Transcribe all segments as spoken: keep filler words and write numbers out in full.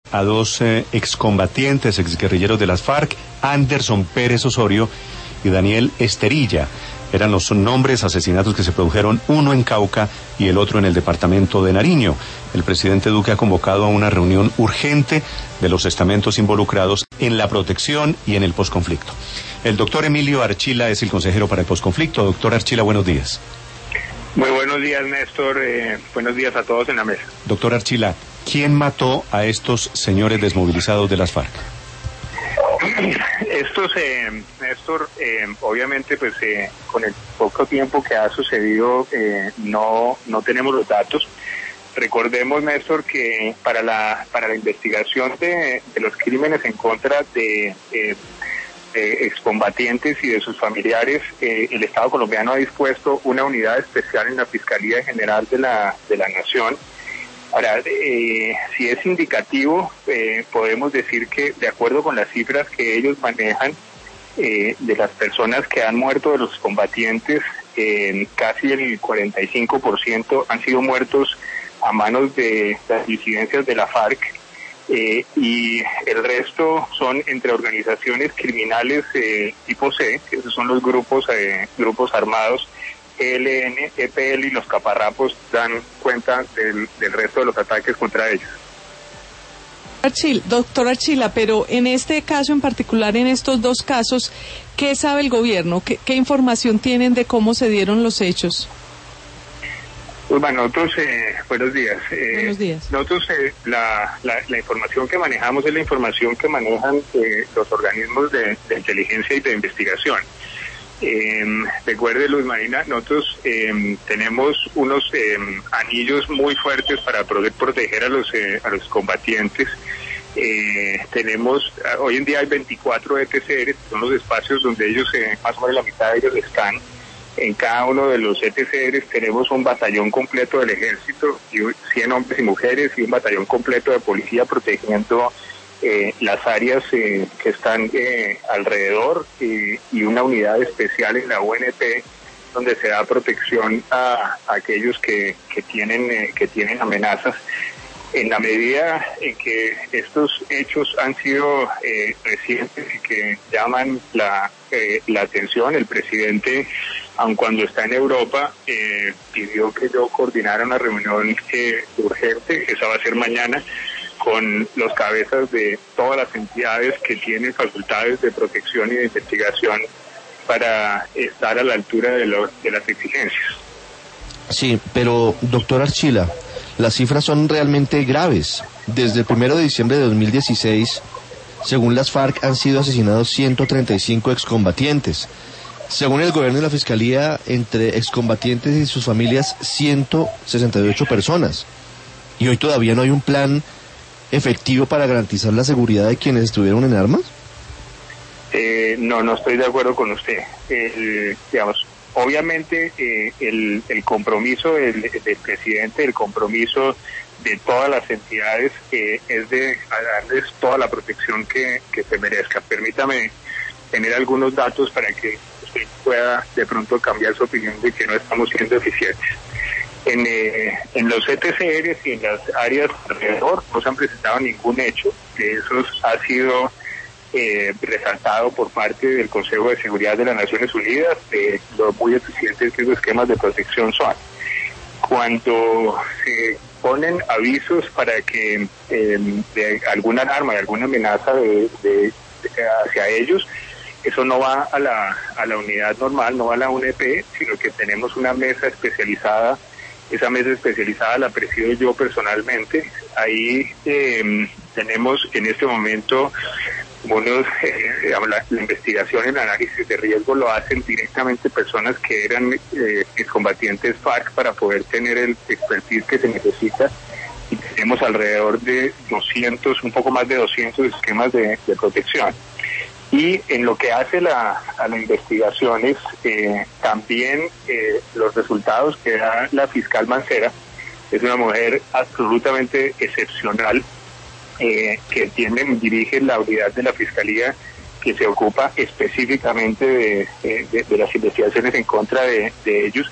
a dos eh, excombatientes, exguerrilleros de las FARC, Anderson Pérez Osorio y Daniel Esterilla. Eran los nombres, asesinatos que se produjeron, uno en Cauca y el otro en el departamento de Nariño. El presidente Duque ha convocado a una reunión urgente de los estamentos involucrados en la protección y en el posconflicto. El doctor Emilio Archila es el consejero para el posconflicto. Doctor Archila, buenos días. Muy buenos días, Néstor. Eh, buenos días a todos en la mesa. Doctor Archila, ¿quién mató a estos señores desmovilizados de las FARC? Estos, eh, Néstor, eh, obviamente, pues eh, con el poco tiempo que ha sucedido, eh, no no tenemos los datos. Recordemos, Néstor, que para la para la investigación de, de los crímenes en contra de eh, eh, excombatientes y de sus familiares, eh, el Estado colombiano ha dispuesto una unidad especial en la Fiscalía General de la de la Nación. Ahora, eh, si es indicativo, eh, podemos decir que, de acuerdo con las cifras que ellos manejan, eh, de las personas que han muerto de los combatientes, eh, casi el cuarenta y cinco por ciento han sido muertos a manos de las disidencias de la FARC, eh, y el resto son entre organizaciones criminales eh, tipo C, que esos son los grupos, eh, grupos armados, E L N, E P L y los caparrapos dan cuenta del, del resto de los ataques contra ellos. Archil, doctor Archila, pero en este caso en particular, en estos dos casos, ¿qué sabe el gobierno? ¿Qué, qué información tienen de cómo se dieron los hechos? Pues bueno, nosotros, eh, buenos días. Eh, buenos días. Nosotros, eh, la, la, la información que manejamos es la información que manejan eh, los organismos de, de inteligencia y de investigación. Eh, recuerde, Luz Marina, nosotros eh, tenemos unos eh, anillos muy fuertes para poder proteger a los eh, a los combatientes. Eh, tenemos, hoy en día hay veinticuatro E T C R, que son los espacios donde ellos, eh, más o menos la mitad de ellos están. En cada uno de los E T C R tenemos un batallón completo del ejército, y cien hombres y mujeres, y un batallón completo de policía protegiendo Eh, las áreas eh, que están eh, alrededor, eh, y una unidad especial en la U N P donde se da protección a, a aquellos que, que tienen eh, que tienen amenazas. En la medida en que estos hechos han sido eh, recientes y que llaman la, eh, la atención, el presidente, aun cuando está en Europa, eh, pidió que yo coordinara una reunión eh, urgente, que esa va a ser mañana, con los cabezas de todas las entidades que tienen facultades de protección y de investigación para estar a la altura de, lo, de las exigencias. Sí, pero doctor Archila, las cifras son realmente graves. Desde el primero de diciembre de dos mil dieciséis, según las FARC, han sido asesinados ciento treinta y cinco excombatientes. Según el gobierno y la Fiscalía, entre excombatientes y sus familias, ciento sesenta y ocho personas. Y hoy todavía no hay un plan efectivo para garantizar la seguridad de quienes estuvieron en armas. Eh, no, no estoy de acuerdo con usted. El, digamos, obviamente eh, el, el compromiso del, del presidente, el compromiso de todas las entidades eh, es de darles toda la protección que, que se merezca. Permítame tener algunos datos para que usted pueda de pronto cambiar su opinión de que no estamos siendo eficientes. En, eh, en los E T C R y en las áreas alrededor no se han presentado ningún hecho, que eso ha sido eh, resaltado por parte del Consejo de Seguridad de las Naciones Unidas, de lo muy eficientes que esos esquemas de protección son. Cuando se ponen avisos para que eh, de alguna alarma, de alguna amenaza de, de, de, hacia ellos, eso no va a la, a la unidad normal, no va a la U N P, sino que tenemos una mesa especializada. Esa mesa especializada la presido yo personalmente. Ahí eh, tenemos en este momento unos, eh, la, la investigación, el análisis de riesgo lo hacen directamente personas que eran eh, excombatientes FARC para poder tener el expertise que se necesita. Y tenemos alrededor de doscientos, un poco más de doscientos esquemas de, de protección. Y en lo que hace la, a las investigaciones, eh, también eh, los resultados que da la fiscal Mancera, es una mujer absolutamente excepcional, eh, que tiene, dirige la unidad de la Fiscalía que se ocupa específicamente de, de, de las investigaciones en contra de, de ellos,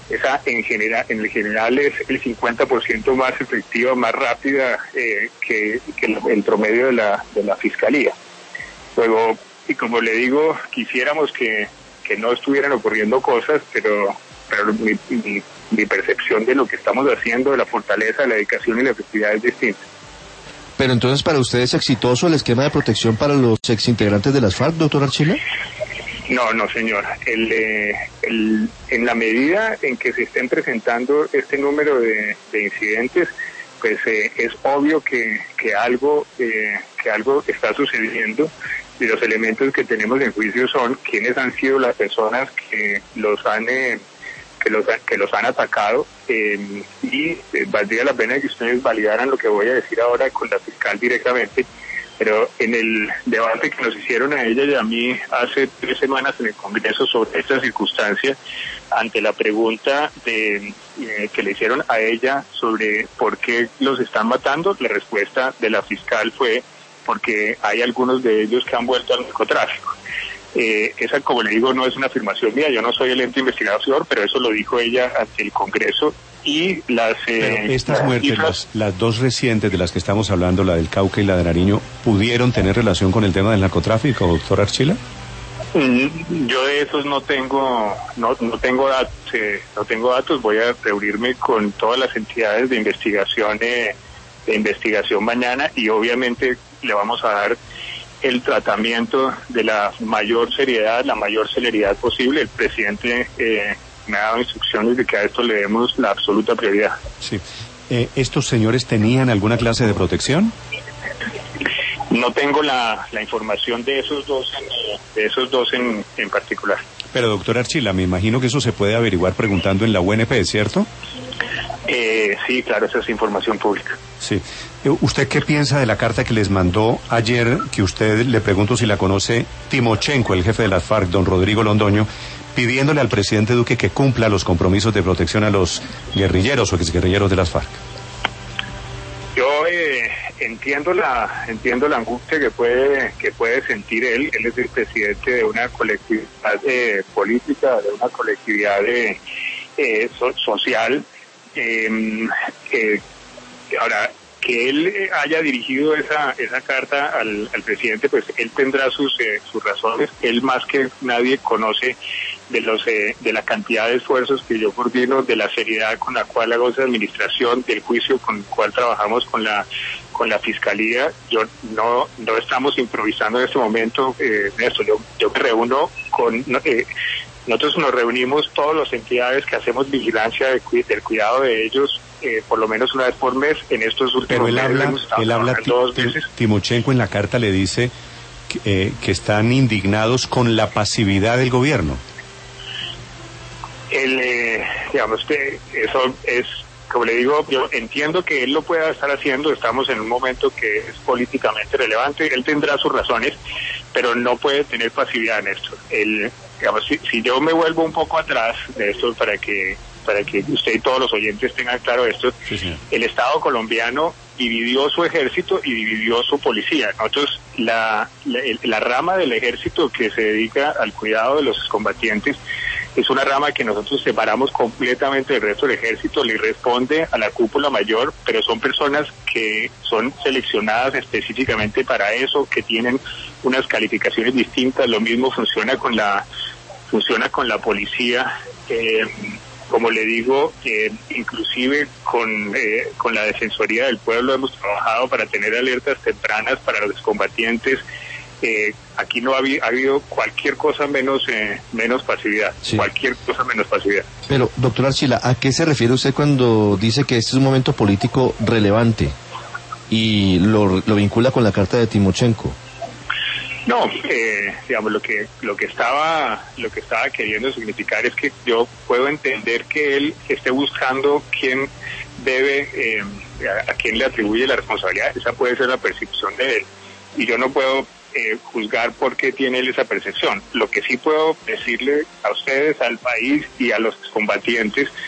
esa en general, en general es el cincuenta por ciento más efectiva, más rápida eh, que, que el, el promedio de la, de la Fiscalía. Luego, y como le digo, quisiéramos que, que no estuvieran ocurriendo cosas, pero, pero mi, mi, mi percepción de lo que estamos haciendo, de la fortaleza, la dedicación y la efectividad es distinta. Pero entonces, ¿para usted es exitoso el esquema de protección para los exintegrantes de las FARC, doctor Archila? No, no, señor. El, eh, el, en la medida en que se estén presentando este número de, de incidentes, pues eh, es obvio que, que algo eh, que algo está sucediendo, y los elementos que tenemos en juicio son quiénes han sido las personas que los han eh, que los que los han atacado, eh, y eh, valdría la pena que ustedes validaran lo que voy a decir ahora con la fiscal directamente. Pero en el debate que nos hicieron a ella y a mí hace tres semanas en el Congreso sobre esta circunstancia, ante la pregunta de eh, que le hicieron a ella sobre por qué los están matando, la respuesta de la fiscal fue porque hay algunos de ellos que han vuelto al narcotráfico. Eh, esa, como le digo, no es una afirmación mía, yo no soy el ente investigador, pero eso lo dijo ella ante el Congreso. Y las eh, Pero estas las muertes, cifras, las, las dos recientes de las que estamos hablando, la del Cauca y la de Nariño, ¿pudieron tener relación con el tema del narcotráfico, doctor Archila? mm, yo de esos no tengo no no tengo datos, eh, no tengo datos. Voy a reunirme con todas las entidades de investigación eh, de investigación mañana, y obviamente le vamos a dar el tratamiento de la mayor seriedad, la mayor celeridad posible. El presidente eh, me ha dado instrucciones de que a esto le demos la absoluta prioridad. Sí. Eh, ¿Estos señores tenían alguna clase de protección? No tengo la, la información de esos dos, en, de esos dos en, en particular. Pero, doctor Archila, me imagino que eso se puede averiguar preguntando en la U N P, ¿cierto? Eh, sí, claro, esa es información pública. Sí. Eh, ¿Usted qué piensa de la carta que les mandó ayer, que usted, le pregunto si la conoce, Timochenko, el jefe de las FARC, don Rodrigo Londoño, pidiéndole al presidente Duque que cumpla los compromisos de protección a los guerrilleros o exguerrilleros de las FARC? Yo eh, entiendo la entiendo la angustia que puede que puede sentir él. Él es el presidente de una colectividad eh, política, de una colectividad de, eh, so, social. Eh, eh, ahora, que él eh, haya dirigido esa esa carta al, al presidente, pues él tendrá sus eh, sus razones. Él más que nadie conoce de los eh, de la cantidad de esfuerzos que yo coordino, de la seriedad con la cual hago esa administración, del juicio con el cual trabajamos con la con la fiscalía. Yo no no estamos improvisando en este momento, eh, esto. Yo yo me reúno con eh, nosotros nos reunimos todas las entidades que hacemos vigilancia de, del cuidado de ellos, eh, por lo menos una vez por mes. En estos últimos Pero él habla, meses, él habla dos ti, meses. Timochenko en la carta le dice que, eh, que están indignados con la pasividad del gobierno. El, eh, digamos que eso es, como le digo, yo entiendo que él lo pueda estar haciendo. Estamos en un momento que es políticamente relevante, él tendrá sus razones, pero no puede tener pasividad en esto. El, digamos, si, si yo me vuelvo un poco atrás de esto para que para que usted y todos los oyentes tengan claro esto, Sí, el Estado colombiano dividió su ejército y dividió su policía. Nosotros, la, la, la rama del ejército que se dedica al cuidado de los combatientes es una rama que nosotros separamos completamente del resto del ejército, le responde a la cúpula mayor, pero son personas que son seleccionadas específicamente para eso, que tienen unas calificaciones distintas. Lo mismo funciona con la funciona con la policía. Eh, como le digo, eh, inclusive con eh, con la Defensoría del Pueblo hemos trabajado para tener alertas tempranas para los combatientes. Eh, aquí no ha, habi- ha habido cualquier cosa menos eh, menos pasividad, Sí. cualquier cosa menos pasividad. Pero, doctor Archila, ¿a qué se refiere usted cuando dice que este es un momento político relevante y lo, lo vincula con la carta de Timochenko? No, eh, digamos lo que lo que estaba lo que estaba queriendo significar es que yo puedo entender que él esté buscando quién debe eh, a, a quién le atribuye la responsabilidad. Esa puede ser la percepción de él, y yo no puedo eh, juzgar por qué tiene él esa percepción. Lo que sí puedo decirle a ustedes, al país y a los combatientes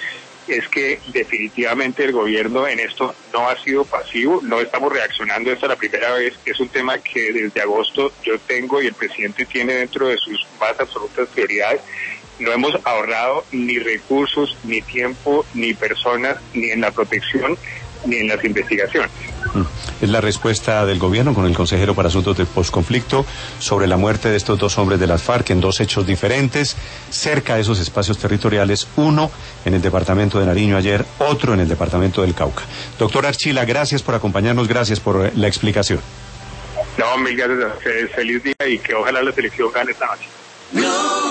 es que definitivamente el gobierno en esto no ha sido pasivo, no estamos reaccionando, esta es la primera vez, es un tema que desde agosto yo tengo y el presidente tiene dentro de sus más absolutas prioridades. No hemos ahorrado ni recursos, ni tiempo, ni personas, ni en la protección, ni en las investigaciones. Es la respuesta del gobierno con el consejero para asuntos de posconflicto sobre la muerte de estos dos hombres de las FARC en dos hechos diferentes, cerca de esos espacios territoriales, uno en el departamento de Nariño ayer, otro en el departamento del Cauca. Doctor Archila, gracias por acompañarnos, gracias por la explicación. No, mil gracias a ustedes, feliz día y que ojalá la selección gane esta noche. No.